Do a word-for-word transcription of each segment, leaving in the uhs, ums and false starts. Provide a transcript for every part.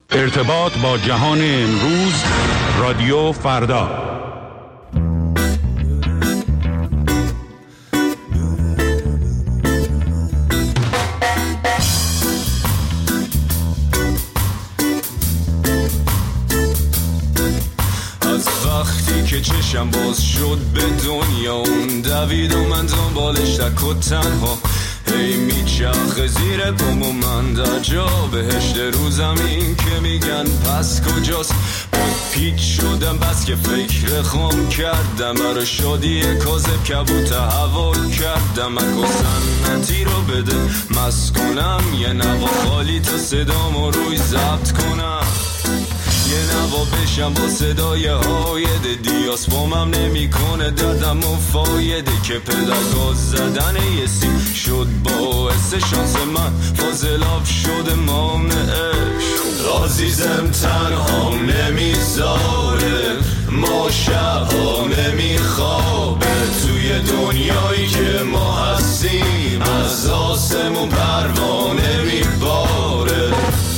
ارتباط با جهان امروز، رادیو فردا. که چشم باز شد به دنیا اون دوید و من دنبالش تک و تنها هی میچرخه زیر پام و من در جا بهشت رو زمین که میگن پس کجاست. پیچ شدم بس که فکر خام کردم برای شادی کاذب کبوت هوا کردم مکو سنتی رو بده مست کنم یه نوا خالی تا صدامو روی ضبط کنم یه نوا بشم با صدای هایده دیاس فامم نمی کنه دردم و فایده که پدرگاز زدن یه سیم شد باعث شانس من فاضلاب شده مانعش. عزیزم تنها نمیذاره ما شبها نمیخوابه توی دنیایی که ما هستیم از آسمون پروانه میباره.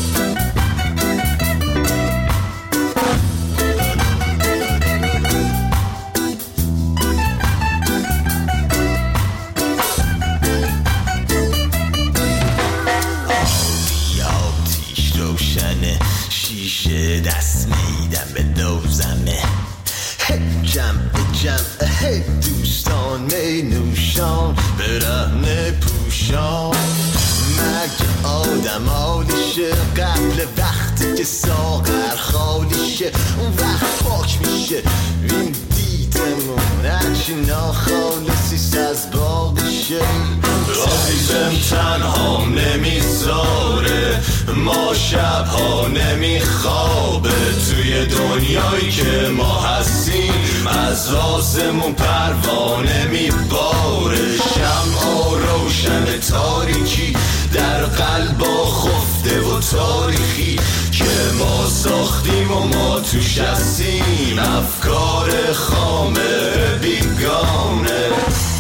شیشه دست میدم به دوزمه جمع جمع هی دوستان می نوشان برهنه پوشان مگه آدم حالیشه قبل وقتی که ساغر خالیشه اون وقت پاک میشه این دیدمون هرچی ناخالصیست از باقیشه. عزیزم تنها نمیذاره ما شبها نمیخوابه توی دنیایی که ما هستیم از آسمون پروانه میباره. شمعا روشن تاریکی در قلبا خفته و تاریخی که ما ساختیم و ما توش هستیم افکار خامه بیگانه.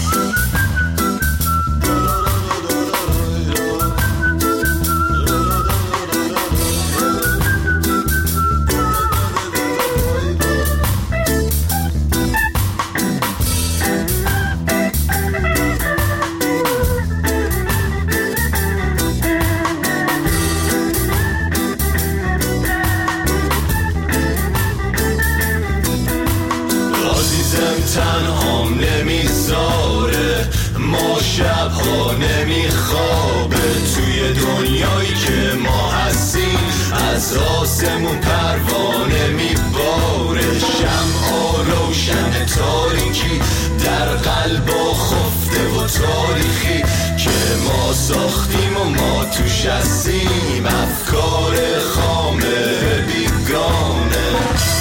تنهام نمیذاره ما شبها نمیخوابه توی دنیایی که ما هستیم از آسمون پروانه میباره. شمعا روشن تاریکی در قلبا خفته و تاریخی که ما ساختیم و ما توش هستیم افکار خامه بیگانه.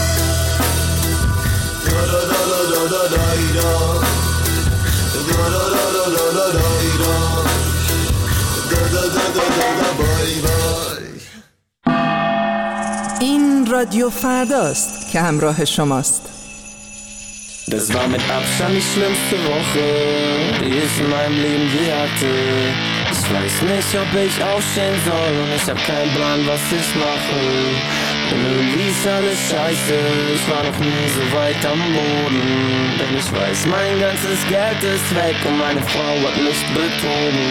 این رادیو فرداست که همراه شماست. Das war mit Abstand die schlimmste Woche, die ich in meinem Leben je hatte. Ich weiß nicht, ob ich aufstehen soll und ich hab keinen Plan, was ich mache. Und irgendwie ist alles scheiße, ich war noch nie so weit am Boden. Denn ich weiß, mein ganzes Geld ist weg und meine Frau hat mich betrogen.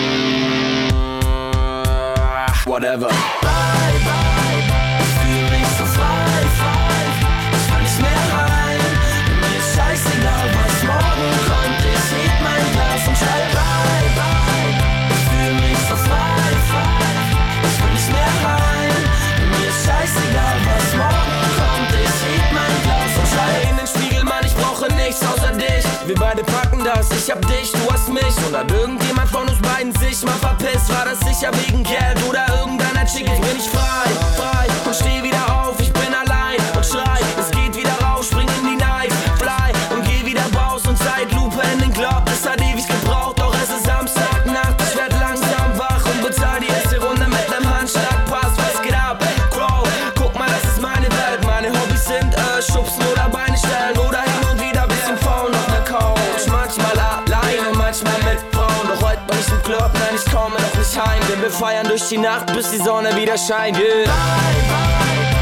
Whatever. Bye, bye, ich fühl mich so frei, frei. Ich will nicht mehr rein, mir ist scheißegal, was morgen kommt. Ich heb mein Glas und schrei bye, bye. Ich fühl mich so frei, frei. Ich will nicht mehr rein, mir ist scheißegal, was morgen kommt. Ich heb mein Glas und schrei in den Spiegel, Mann, ich brauche nichts außer dich. Wir beide packen das, ich hab dich, du hast mich. Und hat irgendjemand von uns beiden sich mal verpisst? War das sicher wegen Geld oder irgendeiner Chick? Ich bin nicht frei, frei und steh wieder auf. Ich bin allein und schrei, es geht wieder raus, spring in die Knife, fly und geh wieder raus und Zeitlupe in den Club. Es hat ewig gebraucht, doch es ist Samstagnacht. Ich werd langsam wach und bezahl die erste Runde mit nem Handschlag. Pass, was geht ab? Crow, guck mal, das ist meine Welt. Meine Hobbys sind äh, schubsen oder Beine stellen oder hin und wieder bisschen faul auf der Couch. Manchmal alleine, manchmal mit Frauen. Doch heute bin ich im Club, nein, ich komme noch nicht heim. Denn wir feiern durch die Nacht, bis die Sonne wieder scheint. Yeah. Bye, bye.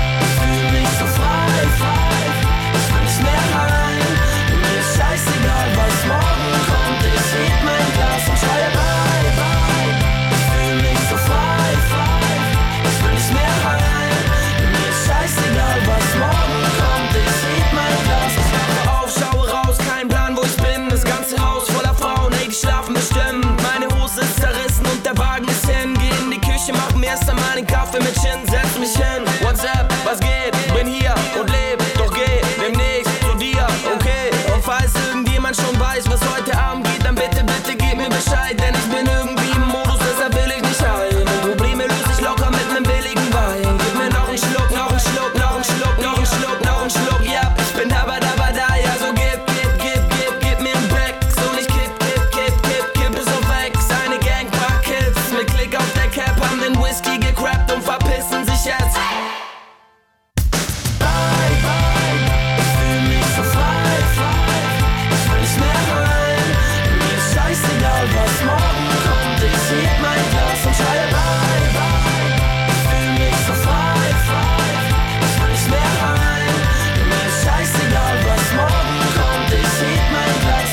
Mädchen, setz mich hin. WhatsApp, was geht? Bin hier und leb, doch geh demnächst zu dir, okay? Und falls irgendjemand schon weiß, was heute Abend geht, dann bitte, bitte gib mir Bescheid, denn ich bin irgendwie im Modus, deshalb will ich nicht heim. Und Probleme löse ich locker mit nem billigen Wein. Gib mir noch einen Schluck, noch einen Schluck, noch einen Schluck, noch einen Schluck, noch einen Schluck, ja, ich bin dabei, dabei, da, ja, so gib, gib, gib, gib, gib mir einen Back. So nicht kipp, kipp, kipp, kipp, kipp es so weg. Seine Gang, paar Kids mit Klick auf der Cap, haben den Whisky gecrappt und verpissen sich jetzt. Bye, bye, ich fühl mich so frei, frei. Ich will nicht mehr rein. Mir ist scheißegal, was morgen kommt. Ich heb mein Glas und schreie bye, bye. Ich fühl mich so frei, frei. Ich will nicht mehr rein. Mir ist scheißegal, was morgen kommt. Ich heb mein Glas.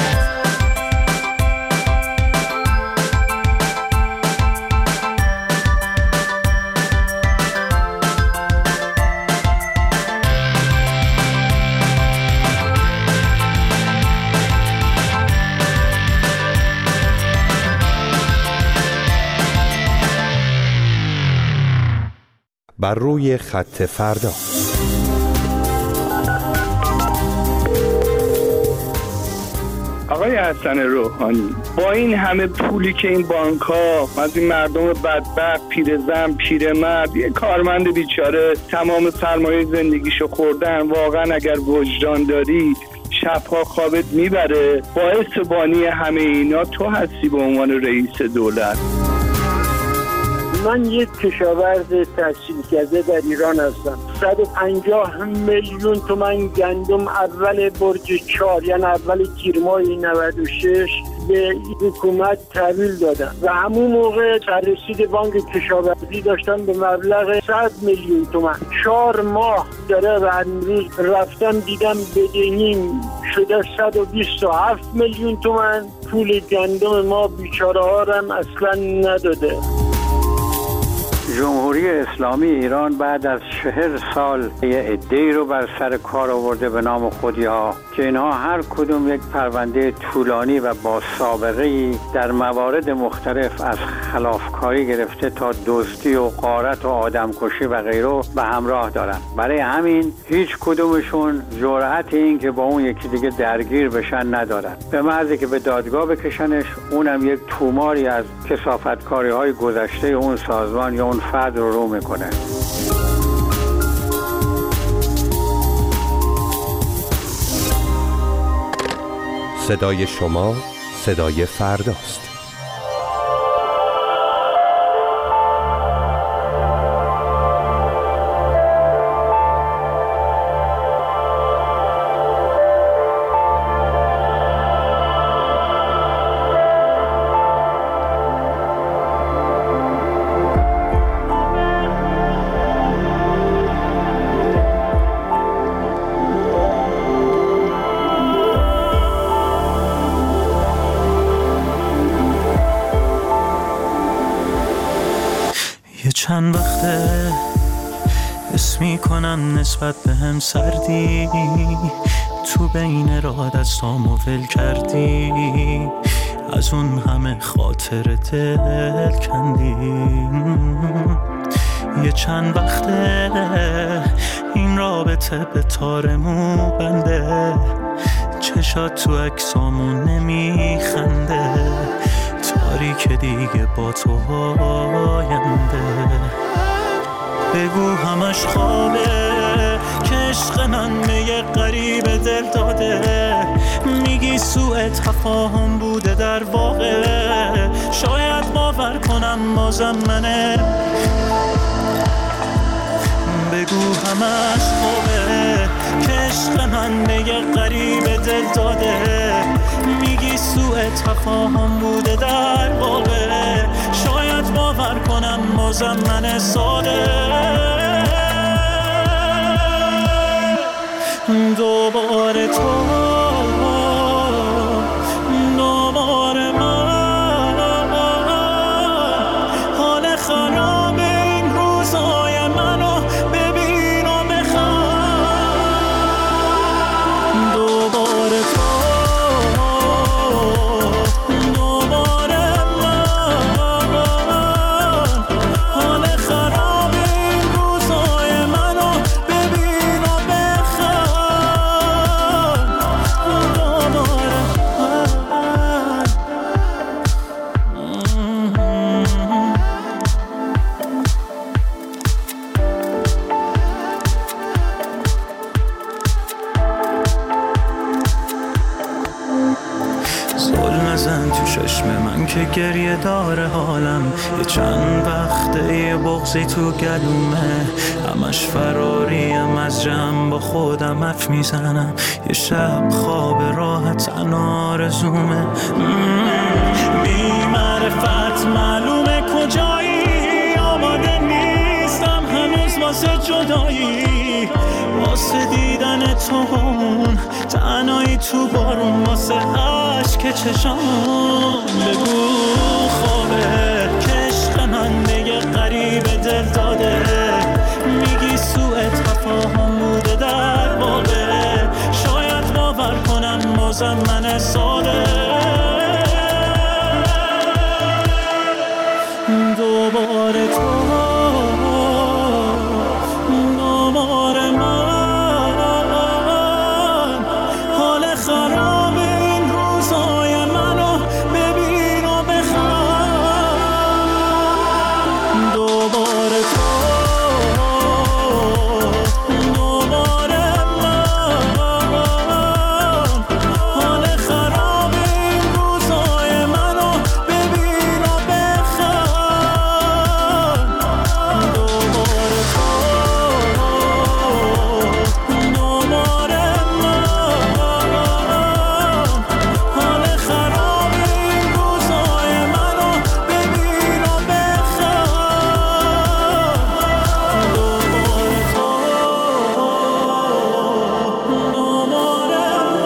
بر روی خط فردا. آقای حسن روحانی، با این همه پولی که این بانک ها از این مردم بدبخت، پیرزن، پیرمرد، یه کارمند بیچاره تمام سرمایه زندگیشو خوردن، واقعا اگر وجدان داری شبها خوابت میبره. باعث بانی همه اینا تو هستی به عنوان رئیس دولت. من یک کشاورز تحصیل کرده در ایران هستم. صد و پنجاه میلیون تومان گندم اول برج چهار، یعنی اول تیر ماه نود و شش به حکومت تحویل دادم و همون موقع سررسید بانک کشاورزی داشتم به مبلغ صد میلیون تومان. چهار ماه داره و امروز رفتم دیدم بدهیم شده صد و بیست و هفت میلیون تومان. پول گندم ما بیچاره ها هم اصلا نداده. جمهوری اسلامی ایران بعد از چهل سال یه عده‌ای رو بر سر کار آورده به نام خودی‌ها که اینها هر کدوم یک پرونده طولانی و با سابقه‌ای در موارد مختلف از خلافکاری گرفته تا دزدی و غارت و آدمکشی و غیره به همراه دارن. برای همین هیچ کدومشون جرأت این که با اون یکی دیگه درگیر بشن ندارن. به محض که به دادگاه بکشنش، اونم یک توماری از کثافتکاری‌های گذشته اون سازمان یا اون فرد رو رو میکنه. صدای شما صدای فرداست. چند وقته حس میکنم نسبت به هم سردی، تو بین راه دستامو ول کردی، از اون همه خاطر دل کندی. یه چند وقته این رابطه به تارمو بنده، چشات تو عکسامون نمیخنده، تاریک دیگه با تو آینده. بگو همش خوابه که عشق من به یه غریب دل داده، میگی سوء تفاهم بوده در واقع، شاید باور کنم بازم منه. بگو همش خوابه که عشق من به یه غریب دل داده، میگی سوء تفاهم بوده در واقع، شاید باور کنم بازم من ساده. دوباره تو دوباره من، حال خراب این روزای منو ببین و بخواه. دوباره تو دوباره من، حال خراب که گریه داره حالم، یه چند وقته یه بغضی تو گلومه، همش فراریم از جمع با خودم حرف میزنم، یه شب خواب راحت تنها آرزومه. بی معرفت معلومه کجایی، آماده نیستم هنوز واسه جدایی، واسه دیدن تو تنهایی تو بارون، واسه عشق چشام. بگو خوابه که عشق من دیگه غریب دل داده، میگی سوء تفاهم بوده در واقع، شاید باور کنم بازم من ساده. دوباره تو دوباره من، حال خراب این روزای منو ببین و بخند. دوباره تو دوباره من، حال خراب این روزای منو ببین و بخند. دوباره تو دوباره من، حال خراب این روزای منو ببین و بخند. دوباره تو دوباره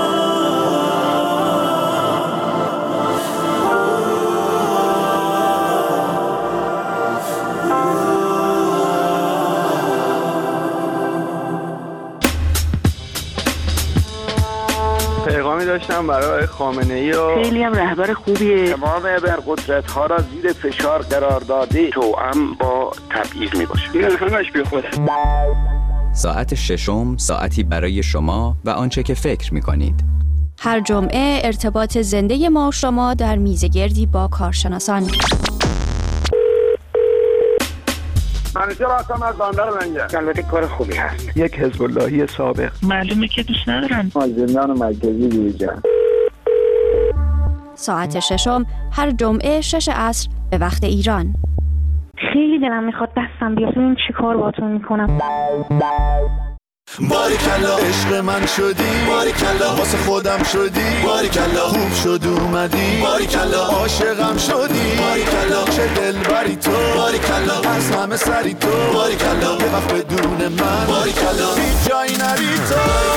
پیغامی داشتم برای خامنه‌ای و خیلی هم رهبر خوبیه. تمام ابرقدرت ها را زیر فشار قرار داده، توأم با تبعیض می باشه. این همش بی خوده. ساعت ششم، ساعتی برای شما و آنچه که فکر می کنید. هر جمعه ارتباط زنده ما و شما در میزگردی با کارشناسان. منیجر هستم از بندر لنگر. البته کار خوبی هست. یک حزب اللهی سابق. معلومه که دوست ندارم. از زندان مرکزی بیرون. ساعت ششم هر جمعه شش عصر به وقت ایران. خیلی دلم میخواد دستم بیاد ببین چی کار باهاتون میکنم. باریکلا عشق من شدی، باریکلا واسه خودم شدی، باریکلا خوب شد اومدی، باریکلا عاشقم شدی، باریکلا چه دلبری تو، باریکلا از همه سری تو، باریکلا یه وقت بدون من، باریکلا هیچ جایی نری تو،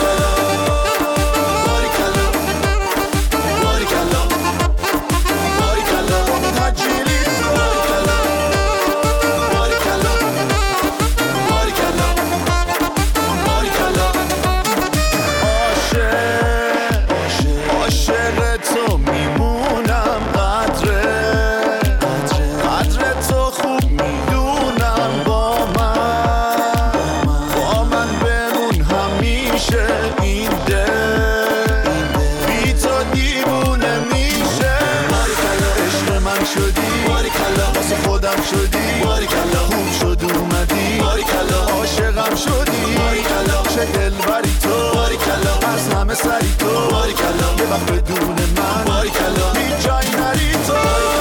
باریکلا باریکلا باریکلا تجیلی تو، باریکلا باریکلا باریکلا باریکلا عاشق تو میمونم، قدر قدر تو خوب میدونم، با من با من بمون همیشه، این دل بی تو دیوونه میشه، باریکلا عشق من شدی، باریکلا واسه خودم شدی، باریکلا خوب شد اومدی، باریکلا عاشقم شدی، باریکلا چه دلبری تو، باریکلا از همه سری تو، باریکلا یه وقت بدون من، باریکلا هیچ جایی نری تو،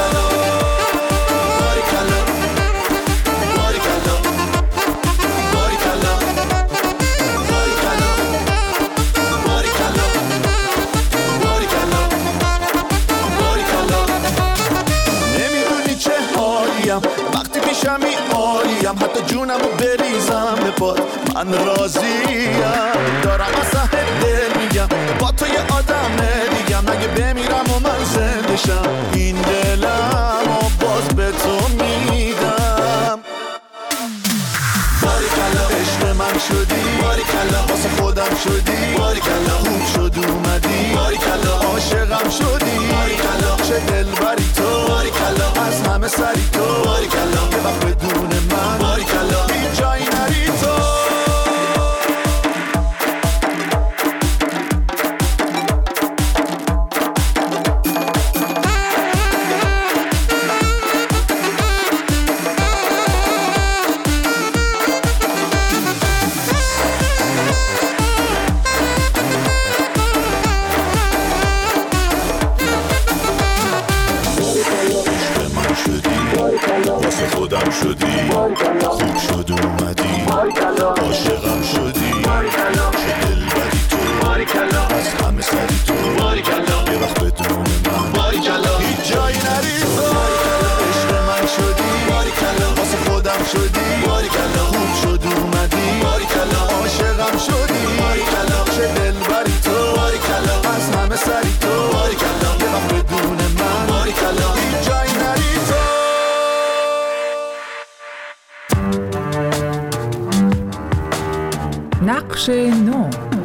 باریکلا باریکلا باریکلا باریکلا باریکلا باریکلا باریکلا. نمیدونی چه حالیم وقتی پیشمی عالیم، حتی جونمو بریزم به پات من راضیم، دارم اصلا دل میگم با تو یه آدم دیگم، اگه بمیرم و من زنده شم این دلم و باز به تو میدم، باریکلا عشق من شدی، باریکلا واسه خودم شدی، باریکلا خوب شد اومدی، باریکلا عاشقم شدی، باریکلا چه دلبری تو، باریکلا از همه سری تو، باریکلا یه وقت بدون من، باریکلا هیچ جایی نری تو. عاشقم شدی چه دلبری تو از همه سری تو یه وقت بدون من هیچ جایی نری تو عشق من شدی واسه خودم شدی خوب شد اومدی عاشقم شدی چه دلبری تو از همه سری تو یه وقت بدون من هیچ جایی نری تو. نقش نو.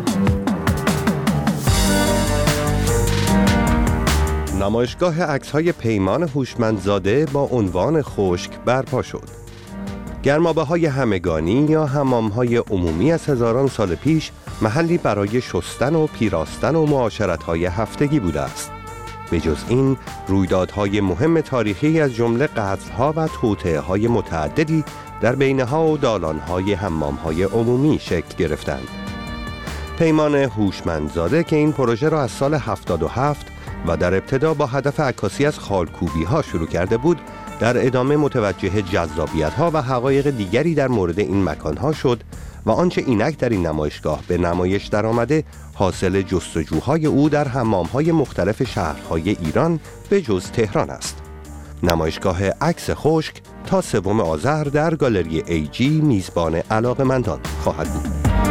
نمایشگاه عکس‌های پیمان هوشمندزاده با عنوان خشک برپا شد. گرمابه‌های همگانی یا حمام‌های عمومی از هزاران سال پیش محلی برای شستن و پیراستن و معاشرت‌های هفتگی بوده است. به جز این، رویدادهای مهم تاریخی از جمله قتل‌ها و توطئه‌های متعددی در بینه‌ها و دالان‌های حمام‌های عمومی شکل گرفتند. پیمان هوشمندزاده که این پروژه را از سال هفتاد و هفت و در ابتدا با هدف عکاسی از خالکوبی‌ها شروع کرده بود، در ادامه متوجه جذابیت‌ها و حقایق دیگری در مورد این مکان‌ها شد و آنچه اینک در این نمایشگاه به نمایش درآمده حاصل جستجوهای او در حمام‌های مختلف شهرهای ایران به جز تهران است. نمایشگاه عکس خشک تا سوم آذر در گالری ای جی میزبان علاقه‌مندان خواهد بود.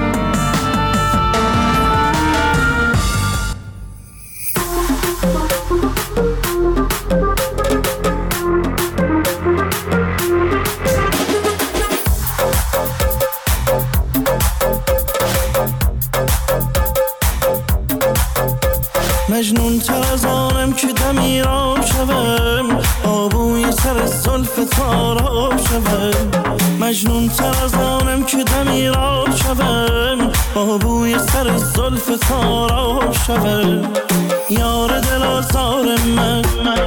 مجنون تر از آنم که دمیرام شوم، آبوی سر زلف تارام شوم. مجنون تر از آنم که دمیرام شوم، آبوی سر زلف تارام شوم. یار دل آزار من،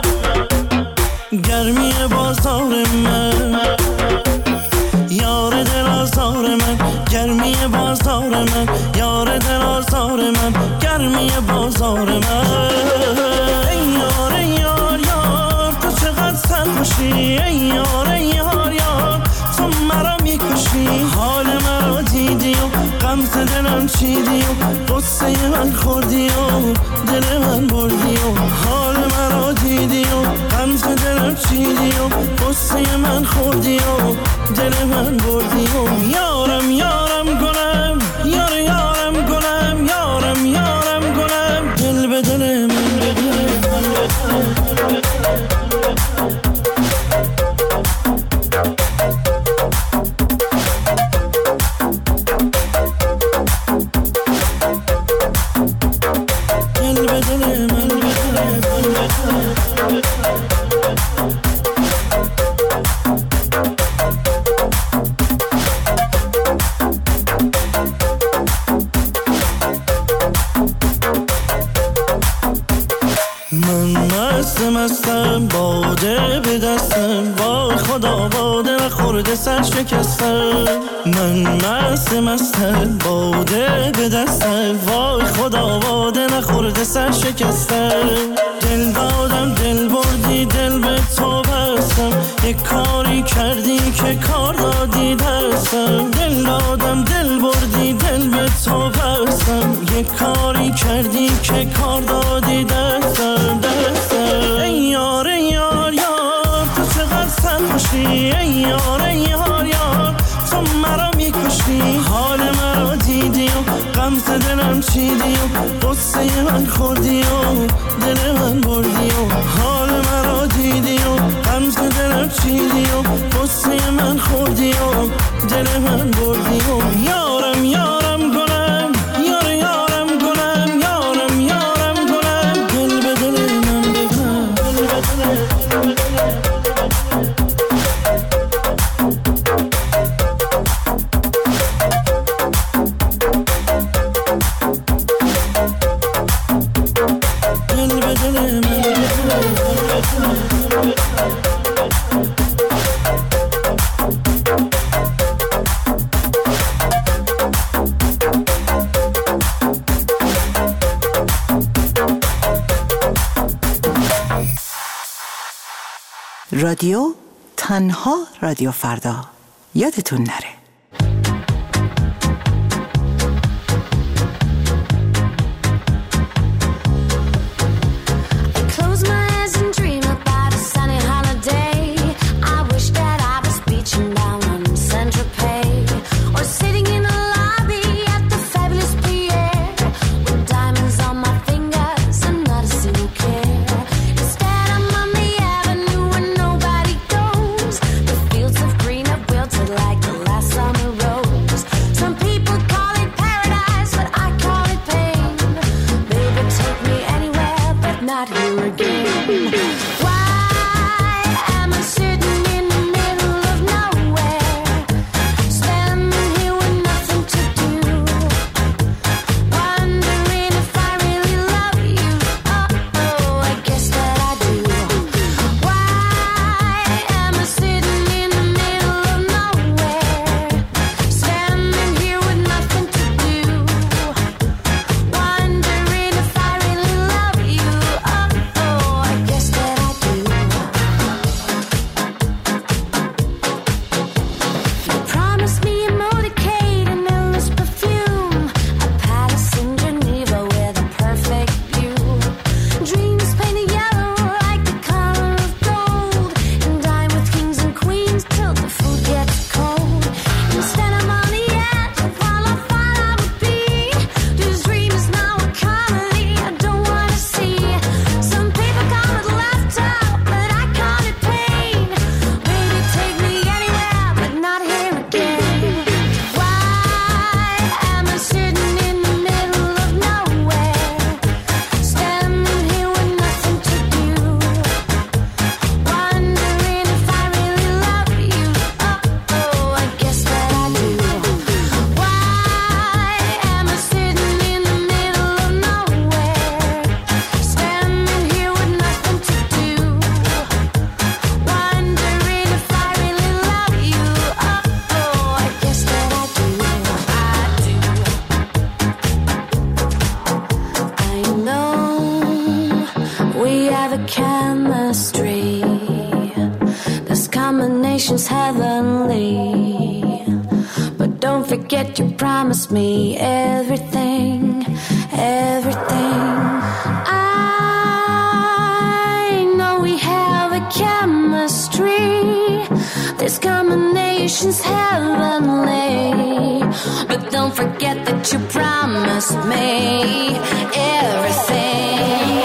گرمی بازار من. یار دل آزار من، گرمی بازار من. یار دل آزار من، گرمی بازار من. ای یار ای یار یار تو چقدر سرخوشی. ای یار ای یار یار تو مرا میکشی. حال مرا دیدی و غمز دلم چیدی و قصه من خوردی و دل من بردی و حال مرا دیدی و غمز دلم چیدی و قصه من خوردی و دل من بردی و یارم یارم گلم یار یارم گلم یارم یارم گلم دل به دل من به دل من. مستم باده به دستم، وای خدا باده نخورده سر شکستم. من مست مستم باده به دستم، وای خدا باده نخورده سر شکستم. دل دادم دل بردی دل به تو بستم، یک کاری کردی که کار دادی دستم. دل دادم دل بردی دل به تو بستم، یک کاری کردی که کار دادی دستم دستم. ای یار ای یار یار تو چقدر سرخوشی. ای یار ای یار یار تو مرا میکشی. حال مرا دیدی و غمز دلم چیدی و قصه من خوردی و دل من بردی و حال مرا دیدی و غمز دلم چیدی و قصه من خوردی و دل من بردی و یارم یارم گلم یار یارم گلم یارم یارم گلم دل به دل من بگم دل به دل. رادیو تنها رادیو فردا، یادتون نره. feels heavenly. But don't forget you promised me everything, everything. I know we have a chemistry. This combination's heavenly. But don't forget that you promised me everything.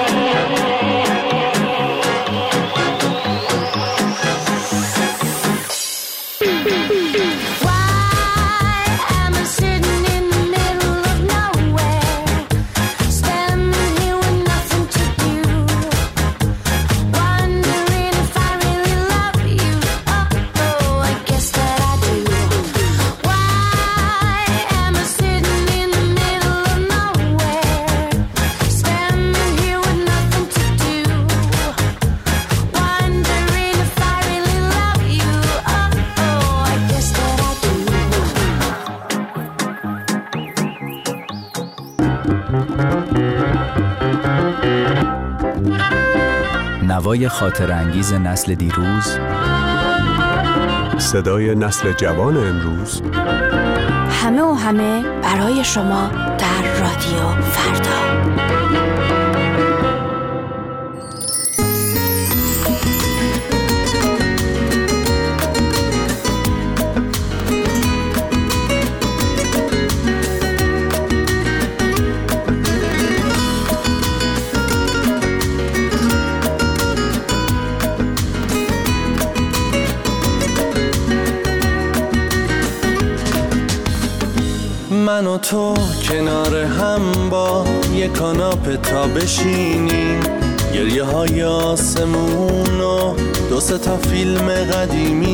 نوای خاطر انگیز نسل دیروز، صدای نسل جوان امروز، همه و همه برای شما در رادیو فردا. من و تو کنار هم با یک کاناپه تا بشینیم، گریه های آسمون و دو سه تا فیلم قدیمی،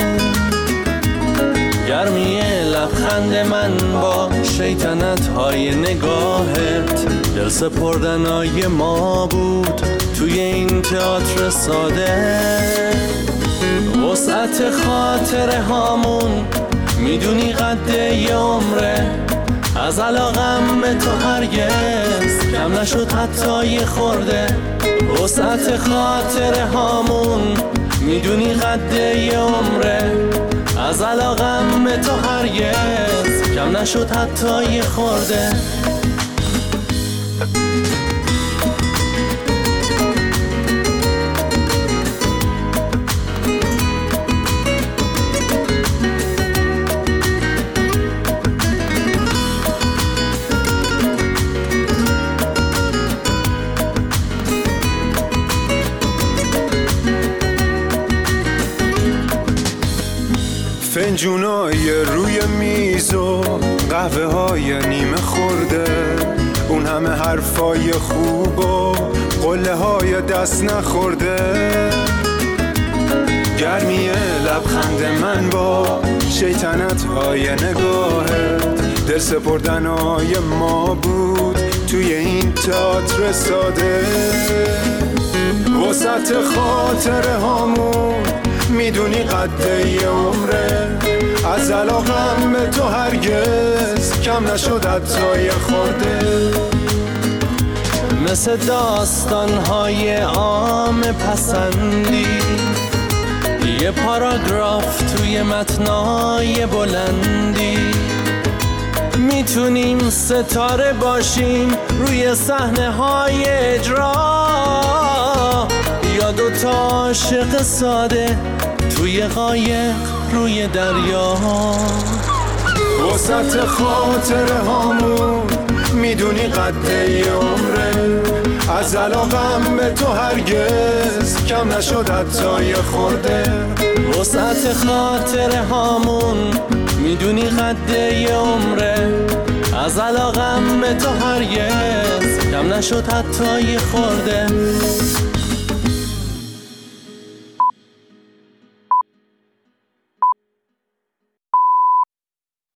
گرمی لبخند من با شیطنت های نگاهت، دل سپردنای ما بود توی این تئاتر ساده. وسعت خاطره هامون میدونی قد یه عمره، از علاقم به تو هرگز کم نشد حتی یه خورده. وسعت خاطره هامون میدونی قد یه عمره، از علاقم به تو هرگز کم نشد حتی یه خورده. فنجونای روی میز و قهوه های نیمه خورده، اون همه حرفای خوب و قله های دست نخورده، گرمی لبخند من با شیطنت های نگاهت، دل سپردنای ما بود توی این تئاتر ساده. وسط خاطره هامون میدونی قد یه عمره، از علاقم به تو هرگز کم نشد حتی یه خورده. مثل داستان‌های عام پسندی، یه پاراگراف توی متنای بلندی، میتونیم ستاره باشیم روی صحنه‌های اجرا، یا دو تا عاشق ساده توی قایق روی دریا. وسط خاطره هامون میدونی قد یه عمره، از علاقم به تو هرگز کم نشد حتی یه خورده. وسط خاطره هامون میدونی قد یه عمره، از علاقم به تو هرگز کم نشد حتی یه خورده.